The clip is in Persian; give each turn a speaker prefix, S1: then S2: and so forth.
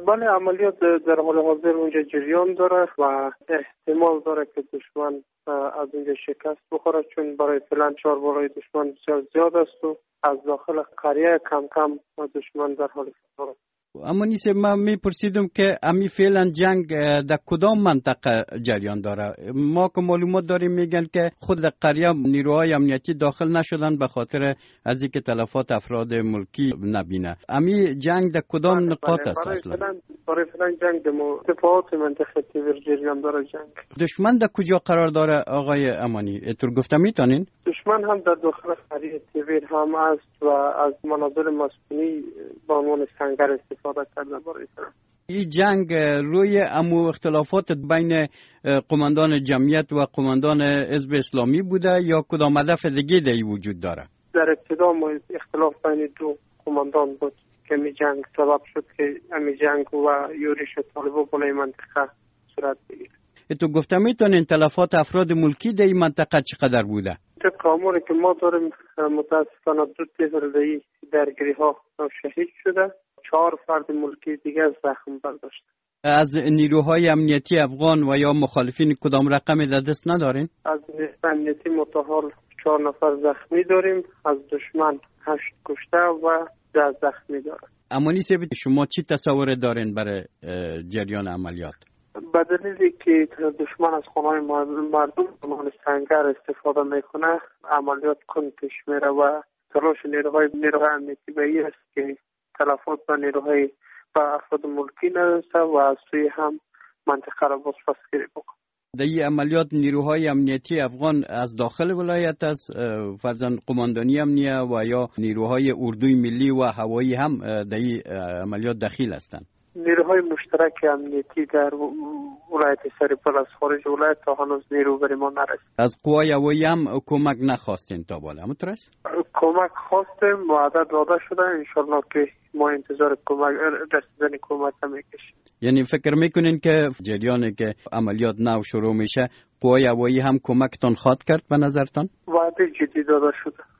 S1: بله، عملیات در حال حاضر اونجا جریان داره و احتمال داره که دشمن از اونجا شکست بخوره، چون برای فعلا چاربارای دشمن بسیار زیاد است و از داخل قریه کم کم دشمن در حال فرار است.
S2: اما نیست من میپرسیدم که امی فعلا جنگ در کدام منطقه جریان داره؟ ما که معلومات داریم میگن که خود در قریه نیروهای امنیتی داخل نشدن به خاطر از اینکه تلفات افراد ملکی نبینه. امی جنگ در کدام نقاط است اصلا؟
S1: برای فعلا جنگ در دفاعات منطقه تیور جریان داره. جنگ
S2: دشمن در کجا قرار داره آقای امانی؟ اتور گفته میتونین؟
S1: دشمن هم در داخل قریه تیور هم است و از مناظر مسکونی به عنوان سنگر استفاده کرده برای فعلا.
S2: این جنگ روی امو اختلافات بین قماندان جمعیت و قماندان حزب اسلامی بوده یا کدام هدف دیگه دی وجود داره؟
S1: در ابتدا اختلاف بین دو قماندان بود که می جنگ سبب شد که امی جنگ و یورش طالبان بالای منطقه صورت بگیره.
S2: تو گفته میتونین تلفات افراد ملکی در این منطقه چقدر بوده؟
S1: طبق آماری که ما داریم متاسفانه 2 تیزردهی درگیری ها شهید شده، 4 فرد ملکی دیگه زخم برداشته.
S2: از نیروهای امنیتی افغان و یا مخالفین کدام رقمی در دست ندارین؟
S1: از نیروهای امنیتی متحال 4 نفر زخمی داریم، از دشمن 8 کشته و 10 زخمی داریم.
S2: اما نیست شما چی تصور دارین برای جریان عملیات؟
S1: به دلیلی که دشمن از خانه‌های مردم به سنگر استفاده میکنه، عملیات کند پیش میره و تلاش نیروهای امنیتی به این است که تلفات به نیروهای و افراد ملکی نرسه و از سوی هم منطقه را بازپسگیری بکنه.
S2: در این عملیات نیروهای امنیتی افغان از داخل ولایت است، فرضاً قماندانی امنیه و یا نیروهای اردوی ملی و هوایی هم در این عملیات دخیل هستند؟
S1: نیروهای مشترک امنیتی در ولایت سریپل از خارج ولایت تا هنوز نیرو بر ما نرسید.
S2: از قوای هوایی هم کمک نخواستین تا بالا؟ همونطورش؟
S1: کمک خواستیم، وعده داده شده، انشالله که ما انتظار رسیدن کمک هم میکشیم.
S2: یعنی فکر میکنین که جریانی که عملیات نو شروع میشه قوای هوایی هم کمکتون خواهد کرد به نظرتان؟
S1: وعده جدی داده شده.